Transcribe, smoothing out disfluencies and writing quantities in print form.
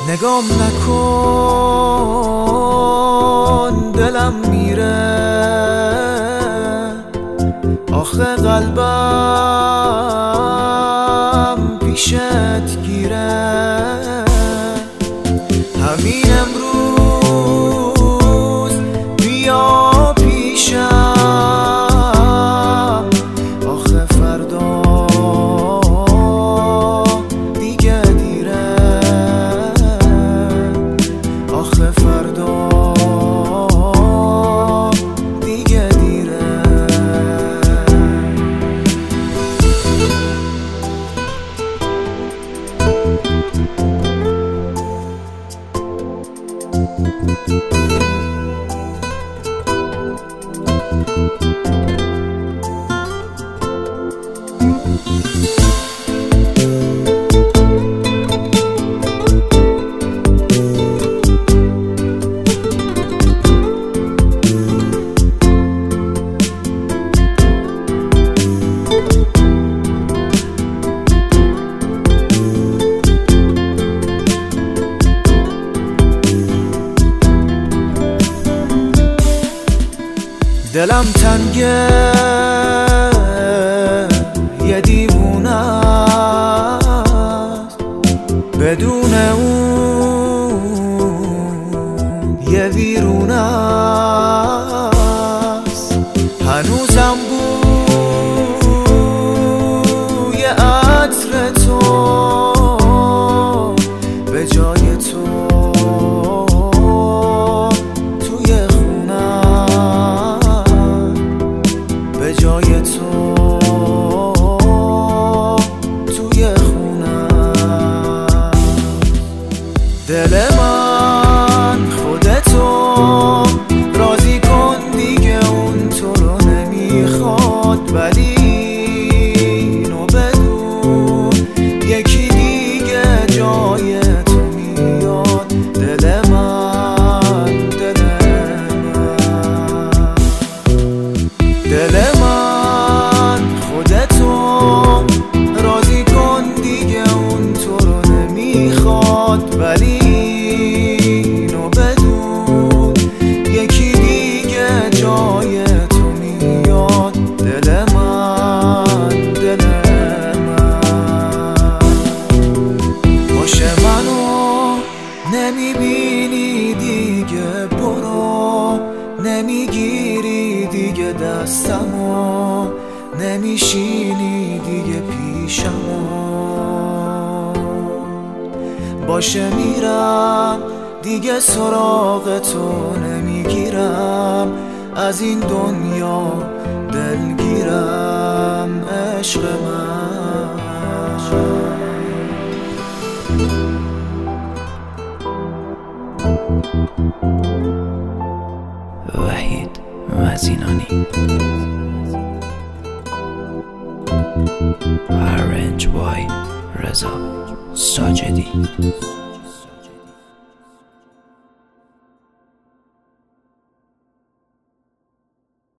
نگام نکن دلم میره، آخه قلبم پیشت گیره. همین امروز بیا پیشم، آخه فردا دیگه دیره، آخه فردا دیگه دیره. دلم تنگه یه دیوونه است، بدون اون یه ویرونه است. هنوزم بوی عطر تو به جای تو جای تو توی خونه. دل من خودتو راضی کن دیگه، اون تو رو نمیخواد، ولی اینو بدون یکی دیگه جای تو میاد. دل من دل من خودتو راضی کن دیگه، اون تو رو نمیخواد، ولی اینو بدون یکی دیگه جای تو میاد. دل من دل من باشه، منو نمیبینی دیگه، برو نمیگیری دیگه دستمو، نمیشینی دیگه پیشمو. باشه میرم دیگه سراغ تو نمیگیرم، از این دنیا دلگیرم عشق من. وحید مزینانی. Arrange by رضا ساجدی.